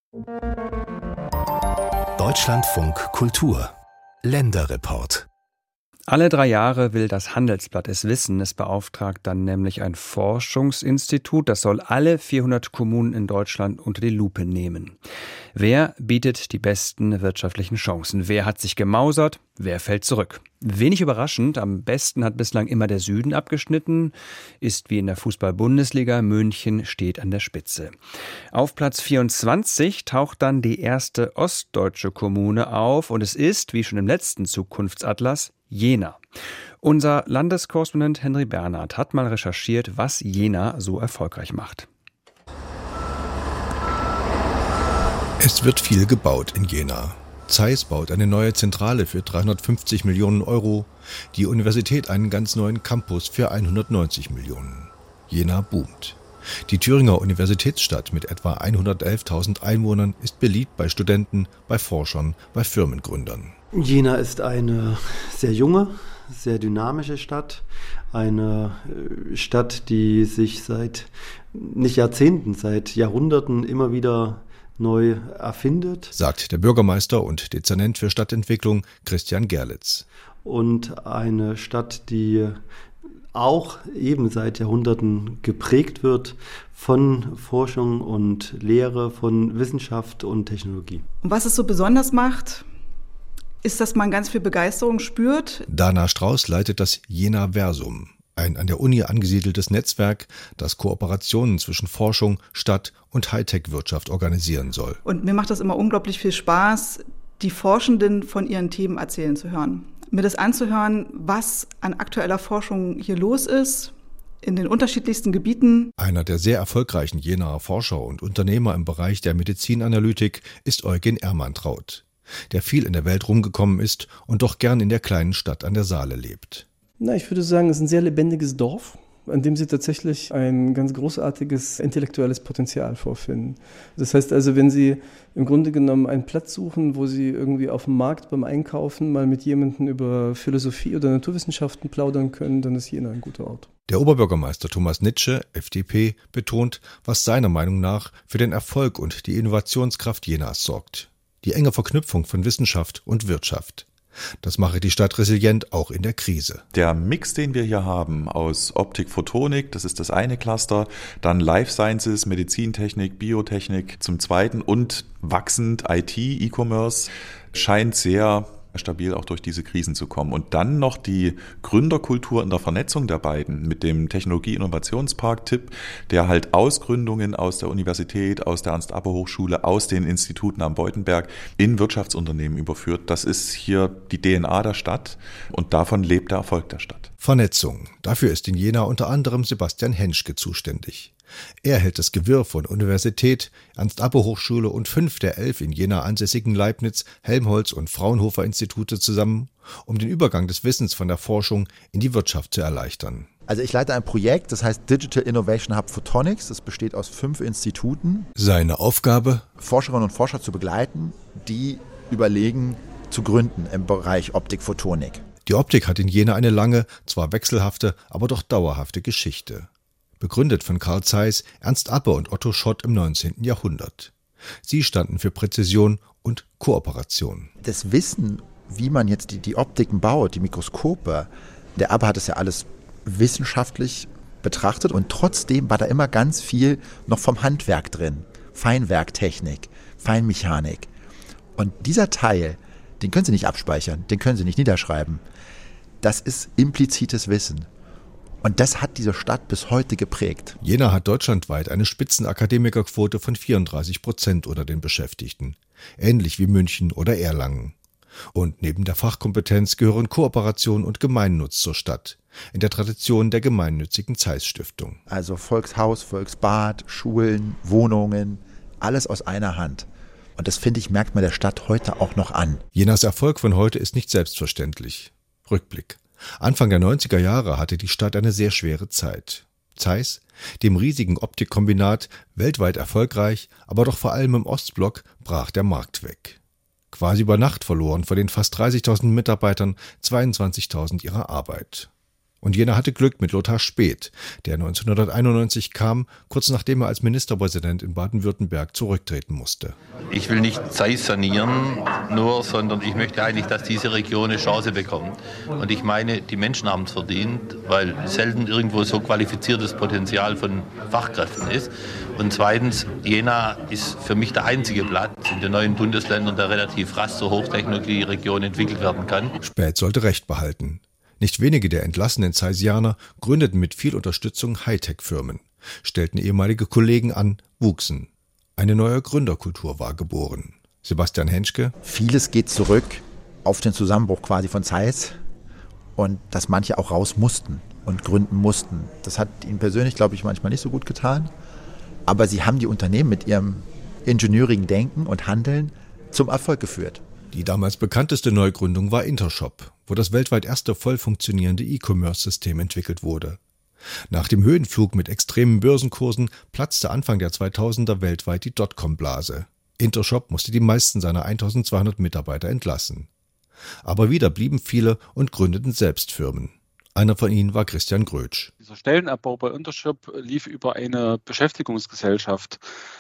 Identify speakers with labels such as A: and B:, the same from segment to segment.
A: Deutschlandfunk Kultur Länderreport.
B: Alle 3 Jahre will das Handelsblatt es wissen. Es beauftragt dann nämlich ein Forschungsinstitut, das soll alle 400 Kommunen in Deutschland unter die Lupe nehmen. Wer bietet die besten wirtschaftlichen Chancen? Wer hat sich gemausert? Wer fällt zurück? Wenig überraschend, am besten hat bislang immer der Süden abgeschnitten, ist wie in der Fußball-Bundesliga, München steht an der Spitze. Auf Platz 24 taucht dann die erste ostdeutsche Kommune auf und es ist, wie schon im letzten Zukunftsatlas, Jena. Unser Landeskorrespondent Henry Bernhard hat mal recherchiert, was Jena so erfolgreich macht.
C: Es wird viel gebaut in Jena. Zeiss baut eine neue Zentrale für 350 Millionen Euro, die Universität einen ganz neuen Campus für 190 Millionen. Jena boomt. Die Thüringer Universitätsstadt mit etwa 111.000 Einwohnern ist beliebt bei Studenten, bei Forschern, bei Firmengründern.
D: Jena ist eine sehr junge, sehr dynamische Stadt. Eine Stadt, die sich seit nicht Jahrzehnten, seit Jahrhunderten immer wieder neu erfindet,
C: sagt der Bürgermeister und Dezernent für Stadtentwicklung Christian Gerlitz.
D: Und eine Stadt, die auch eben seit Jahrhunderten geprägt wird von Forschung und Lehre, von Wissenschaft und Technologie.
E: Und was es so besonders macht, ist, dass man ganz viel Begeisterung spürt.
C: Dana Strauß leitet das Jena Versum, ein an der Uni angesiedeltes Netzwerk, das Kooperationen zwischen Forschung, Stadt und Hightech-Wirtschaft organisieren soll.
E: Und mir macht das immer unglaublich viel Spaß, die Forschenden von ihren Themen erzählen zu hören. Mir das anzuhören, was an aktueller Forschung hier los ist, in den unterschiedlichsten Gebieten.
C: Einer der sehr erfolgreichen Jenaer Forscher und Unternehmer im Bereich der Medizinanalytik ist Eugen Ermantraut, der viel in der Welt rumgekommen ist und doch gern in der kleinen Stadt an der Saale lebt.
F: Ich würde sagen, es ist ein sehr lebendiges Dorf, an dem Sie tatsächlich ein ganz großartiges intellektuelles Potenzial vorfinden. Das heißt also, wenn Sie im Grunde genommen einen Platz suchen, wo Sie irgendwie auf dem Markt beim Einkaufen mal mit jemandem über Philosophie oder Naturwissenschaften plaudern können, dann ist Jena ein guter Ort.
C: Der Oberbürgermeister Thomas Nitsche, FDP, betont, was seiner Meinung nach für den Erfolg und die Innovationskraft Jenas sorgt. Die enge Verknüpfung von Wissenschaft und Wirtschaft. Das mache die Stadt resilient, auch in der Krise.
G: Der Mix, den wir hier haben aus Optik, Photonik, das ist das eine Cluster, dann Life Sciences, Medizintechnik, Biotechnik zum zweiten und wachsend IT, E-Commerce, scheint sehr stabil auch durch diese Krisen zu kommen. Und dann noch die Gründerkultur in der Vernetzung der beiden mit dem Technologie-Innovationspark TIP, der halt Ausgründungen aus der Universität, aus der Ernst-Abbe-Hochschule, aus den Instituten am Beutenberg in Wirtschaftsunternehmen überführt. Das ist hier die DNA der Stadt und davon lebt der Erfolg der Stadt.
C: Vernetzung. Dafür ist in Jena unter anderem Sebastian Henschke zuständig. Er hält das Gewirr von Universität, Ernst-Abbe-Hochschule und 5 der 11 in Jena ansässigen Leibniz-, Helmholtz- und Fraunhofer-Institute zusammen, um den Übergang des Wissens von der Forschung in die Wirtschaft zu erleichtern.
H: Also ich leite ein Projekt, das heißt Digital Innovation Hub Photonics. Das besteht aus 5 Instituten.
C: Seine Aufgabe?
H: Forscherinnen und Forscher zu begleiten, die überlegen, zu gründen im Bereich Optik-Photonik.
C: Die Optik hat in Jena eine lange, zwar wechselhafte, aber doch dauerhafte Geschichte. Begründet von Carl Zeiss, Ernst Abbe und Otto Schott im 19. Jahrhundert. Sie standen für Präzision und Kooperation.
H: Das Wissen, wie man jetzt die Optiken baut, die Mikroskope, der Abbe hat es ja alles wissenschaftlich betrachtet und trotzdem war da immer ganz viel noch vom Handwerk drin. Feinwerktechnik, Feinmechanik. Und dieser Teil, den können Sie nicht abspeichern, den können Sie nicht niederschreiben. Das ist implizites Wissen. Und das hat diese Stadt bis heute geprägt.
C: Jena hat deutschlandweit eine Spitzenakademikerquote von 34% unter den Beschäftigten. Ähnlich wie München oder Erlangen. Und neben der Fachkompetenz gehören Kooperation und Gemeinnutz zur Stadt. In der Tradition der gemeinnützigen Zeiss-Stiftung.
H: Also Volkshaus, Volksbad, Schulen, Wohnungen, alles aus einer Hand. Und das, finde ich, merkt man der Stadt heute auch noch an.
C: Jenas Erfolg von heute ist nicht selbstverständlich. Rückblick. Anfang der 90er Jahre hatte die Stadt eine sehr schwere Zeit. Zeiss, dem riesigen Optikkombinat, weltweit erfolgreich, aber doch vor allem im Ostblock, brach der Markt weg. Quasi über Nacht verloren von den fast 30.000 Mitarbeitern 22.000 ihre Arbeit. Und Jena hatte Glück mit Lothar Späth, der 1991 kam, kurz nachdem er als Ministerpräsident in Baden-Württemberg zurücktreten musste.
I: Ich will nicht Zeiss sanieren, sondern ich möchte eigentlich, dass diese Region eine Chance bekommt. Und ich meine, die Menschen haben es verdient, weil selten irgendwo so qualifiziertes Potenzial von Fachkräften ist. Und zweitens, Jena ist für mich der einzige Platz in den neuen Bundesländern, der relativ rasch zur Hochtechnologie-Region entwickelt werden kann.
C: Späth sollte Recht behalten. Nicht wenige der entlassenen Zeissianer gründeten mit viel Unterstützung Hightech-Firmen, stellten ehemalige Kollegen an, wuchsen. Eine neue Gründerkultur war geboren. Sebastian Henschke.
H: Vieles geht zurück auf den Zusammenbruch quasi von Zeiss und dass manche auch raus mussten und gründen mussten. Das hat ihnen persönlich, glaube ich, manchmal nicht so gut getan. Aber sie haben die Unternehmen mit ihrem ingenieurigen Denken und Handeln zum Erfolg geführt.
C: Die damals bekannteste Neugründung war Intershop, wo das weltweit erste voll funktionierende E-Commerce-System entwickelt wurde. Nach dem Höhenflug mit extremen Börsenkursen platzte Anfang der 2000er weltweit die Dotcom-Blase. Intershop musste die meisten seiner 1200 Mitarbeiter entlassen. Aber wieder blieben viele und gründeten selbst Firmen. Einer von ihnen war Christian Grötsch.
J: Dieser Stellenabbau bei Intershop lief über eine Beschäftigungsgesellschaft.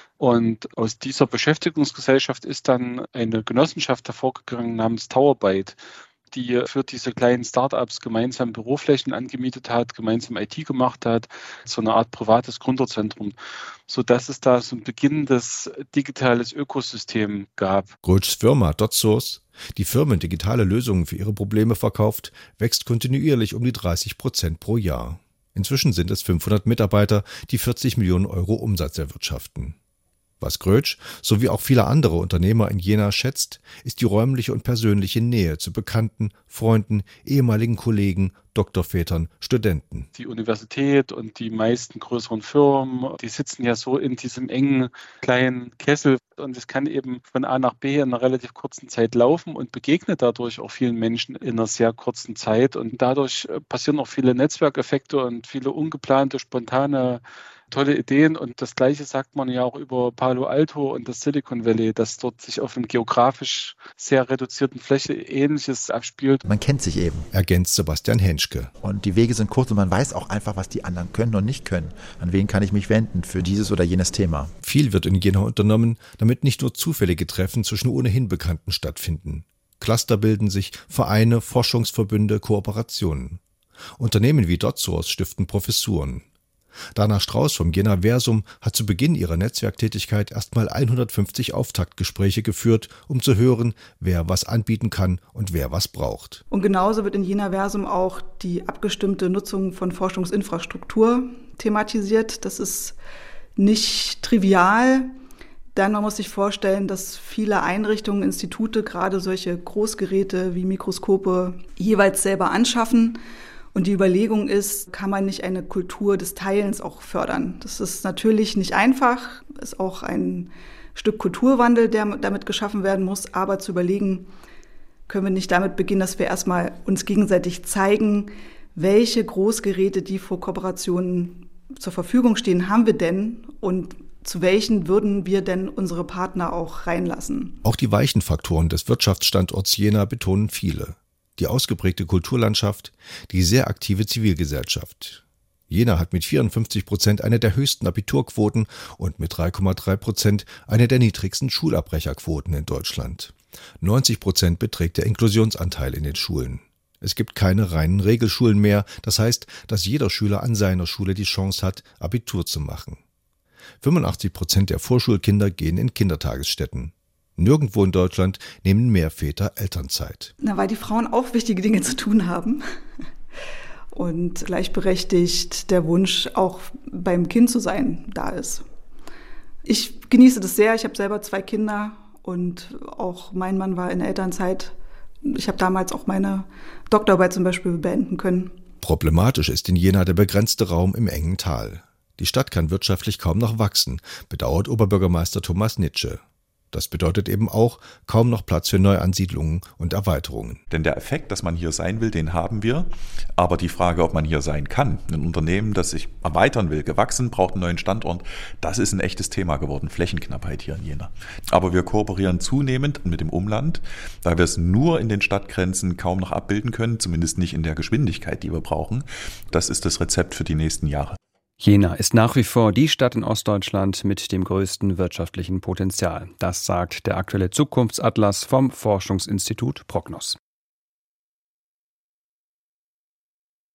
J: Und aus dieser Beschäftigungsgesellschaft ist dann eine Genossenschaft hervorgegangen namens Towerbyte, die für diese kleinen Startups gemeinsam Büroflächen angemietet hat, gemeinsam IT gemacht hat, so eine Art privates Gründerzentrum, sodass es da so ein beginnendes digitales Ökosystem gab.
C: Grötschs Firma DotSource, die Firmen digitale Lösungen für ihre Probleme verkauft, wächst kontinuierlich um die 30% pro Jahr. Inzwischen sind es 500 Mitarbeiter, die 40 Millionen Euro Umsatz erwirtschaften. Was Grötsch sowie auch viele andere Unternehmer in Jena schätzt, ist die räumliche und persönliche Nähe zu Bekannten, Freunden, ehemaligen Kollegen, Doktorvätern, Studenten.
J: Die Universität und die meisten größeren Firmen, die sitzen ja so in diesem engen kleinen Kessel und es kann eben von A nach B in einer relativ kurzen Zeit laufen und begegnet dadurch auch vielen Menschen in einer sehr kurzen Zeit und dadurch passieren auch viele Netzwerkeffekte und viele ungeplante, spontane tolle Ideen und das Gleiche sagt man ja auch über Palo Alto und das Silicon Valley, dass dort sich auf einer geografisch sehr reduzierten Fläche Ähnliches abspielt.
H: Man kennt sich eben.
C: Ergänzt Sebastian Henschke.
H: Und die Wege sind kurz und man weiß auch einfach, was die anderen können und nicht können. An wen kann ich mich wenden für dieses oder jenes Thema?
C: Viel wird in Jena unternommen, damit nicht nur zufällige Treffen zwischen ohnehin Bekannten stattfinden. Cluster bilden sich, Vereine, Forschungsverbünde, Kooperationen. Unternehmen wie DotSource stiften Professuren. Dana Strauß vom Jena Versum hat zu Beginn ihrer Netzwerktätigkeit erstmal 150 Auftaktgespräche geführt, um zu hören, wer was anbieten kann und wer was braucht.
E: Und genauso wird in Jena Versum auch die abgestimmte Nutzung von Forschungsinfrastruktur thematisiert. Das ist nicht trivial, denn man muss sich vorstellen, dass viele Einrichtungen, Institute gerade solche Großgeräte wie Mikroskope jeweils selber anschaffen. Und die Überlegung ist, kann man nicht eine Kultur des Teilens auch fördern? Das ist natürlich nicht einfach, ist auch ein Stück Kulturwandel, der damit geschaffen werden muss. Aber zu überlegen, können wir nicht damit beginnen, dass wir erstmal uns gegenseitig zeigen, welche Großgeräte, die vor Kooperationen zur Verfügung stehen, haben wir denn und zu welchen würden wir denn unsere Partner auch reinlassen?
C: Auch die weichen Faktoren des Wirtschaftsstandorts Jena betonen viele. Die ausgeprägte Kulturlandschaft, die sehr aktive Zivilgesellschaft. Jena hat mit 54% eine der höchsten Abiturquoten und mit 3,3% eine der niedrigsten Schulabbrecherquoten in Deutschland. 90% beträgt der Inklusionsanteil in den Schulen. Es gibt keine reinen Regelschulen mehr, das heißt, dass jeder Schüler an seiner Schule die Chance hat, Abitur zu machen. 85% der Vorschulkinder gehen in Kindertagesstätten. Nirgendwo in Deutschland nehmen mehr Väter Elternzeit.
E: Na, weil die Frauen auch wichtige Dinge zu tun haben. Und gleichberechtigt der Wunsch, auch beim Kind zu sein, da ist. Ich genieße das sehr. Ich habe selber 2 Kinder und auch mein Mann war in der Elternzeit. Ich habe damals auch meine Doktorarbeit zum Beispiel beenden können.
C: Problematisch ist in Jena der begrenzte Raum im engen Tal. Die Stadt kann wirtschaftlich kaum noch wachsen, bedauert Oberbürgermeister Thomas Nitsche. Das bedeutet eben auch kaum noch Platz für Neuansiedlungen und Erweiterungen.
G: Denn der Effekt, dass man hier sein will, den haben wir. Aber die Frage, ob man hier sein kann, ein Unternehmen, das sich erweitern will, gewachsen, braucht einen neuen Standort, das ist ein echtes Thema geworden, Flächenknappheit hier in Jena. Aber wir kooperieren zunehmend mit dem Umland, weil wir es nur in den Stadtgrenzen kaum noch abbilden können, zumindest nicht in der Geschwindigkeit, die wir brauchen. Das ist das Rezept für die nächsten Jahre.
B: Jena ist nach wie vor die Stadt in Ostdeutschland mit dem größten wirtschaftlichen Potenzial. Das sagt der aktuelle Zukunftsatlas vom Forschungsinstitut Prognos.